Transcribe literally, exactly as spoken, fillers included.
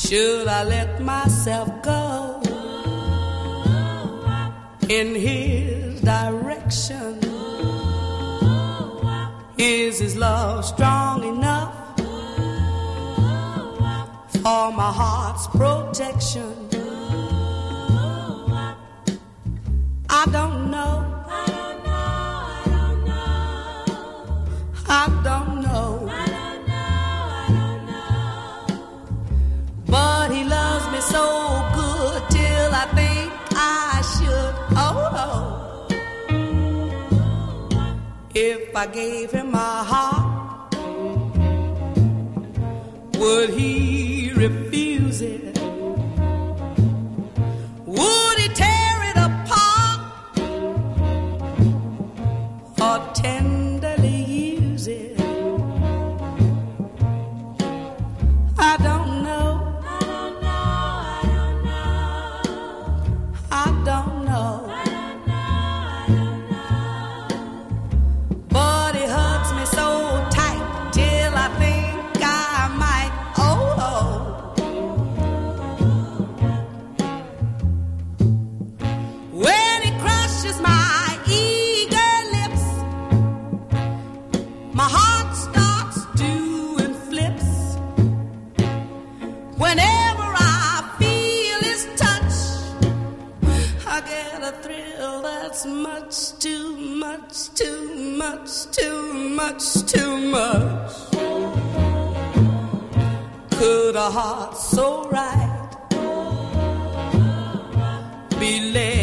Should I let myself go in his direction? Is his love strong enough for my heart's protection? I don't know. I don't know. I don't know. I don't know. But he loves me so good till I think I should. Oh, oh. If I gave him my heart, would he refuse it? Would he tear it apart or tenderly use it? I don't know. I don't know. I don't know. I don't know. But he hugs me so tight till I think I might. Oh, oh. When he crushes my eager lips, my heart starts doing flips. Whenever I feel his touch, I get a thrill that's much too much, too much, too much, too much. Could a heart so right be led